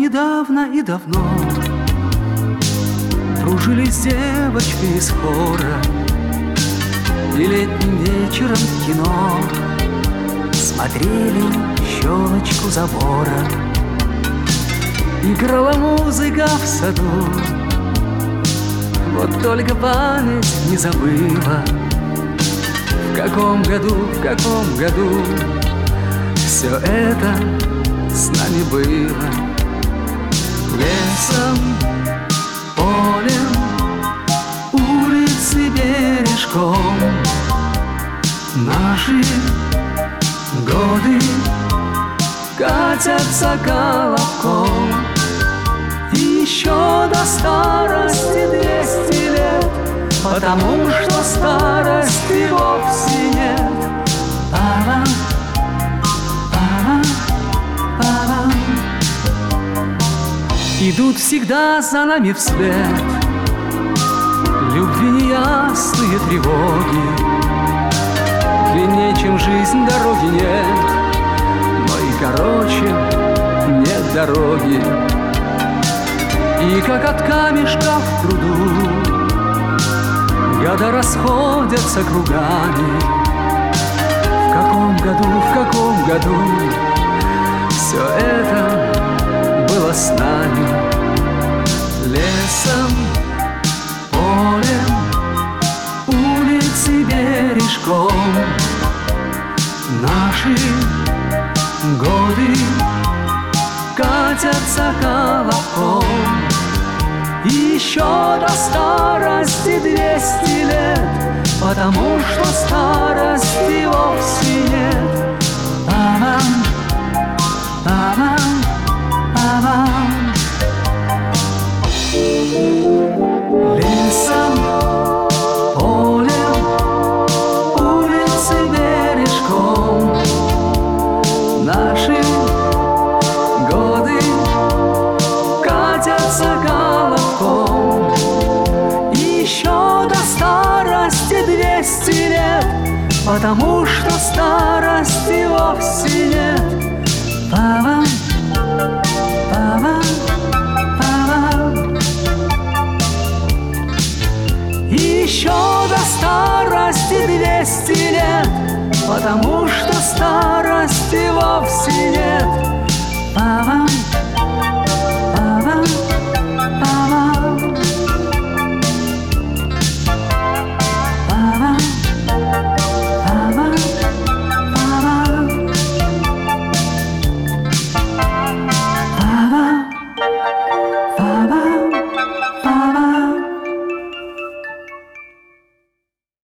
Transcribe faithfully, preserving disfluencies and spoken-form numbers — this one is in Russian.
недавно и давно дружили с девочкой из хора, и летним вечером в кино смотрели щелочку забора. Играла музыка в саду, вот только память не забыла, в каком году, в каком году все это с нами было. Лесом, полем, улицы бережком наши годы катятся колобком. Еще до старости двести лет, потому что старости вовсе нет. Папа, папа, папа. Идут всегда за нами вслед любви неясные тревоги. Длиннее, чем жизнь, дороги нет, но и короче нет дороги. И как от камешка в пруду года расходятся кругами. В каком году, в каком году все это было с нами? Лесом, полем, улицы бережком наши годы катятся колобком. Еще до старости двести лет, потому что старости вовсе нет. Папам, папам, папам. Лесом, полем, улицы бережком наши годы катятся колобком. Еще до старости двести лет, потому что старости вовсе нет. Папам, папам, папам. Еще до старости двести лет, потому что старости вовсе нет. Папам,